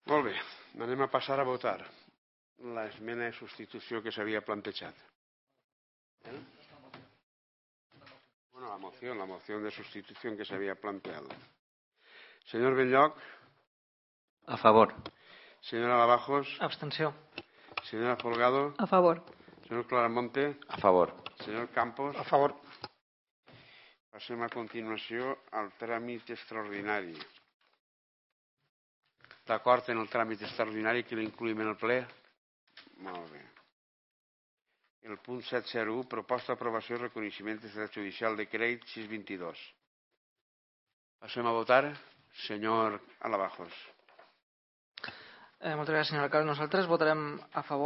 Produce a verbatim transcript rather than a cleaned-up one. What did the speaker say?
Molt bé, anem a passar a votar l'esmena de substitució que s'havia plantejat. ¿Eh? Bueno, la moción, la moción de sustitución que se había planteado. Señor Belloc. A favor. Señora Lavajos. Abstenció. Señora Folgado. A favor. Señor Claramonte. A favor. Señor Campos. A favor. Passem a continuació al tràmit extraordinari. D'acord en el tràmit extraordinari que l'incluïm en el ple? Molt bé. El punt set zero u, proposta d'aprovació i reconeixement d'estat judicial de crèdit sis vint-i-dos. Passem a votar. Senyor Alavajos. Eh, moltes gràcies, senyor alcalde. Nosaltres votarem a favor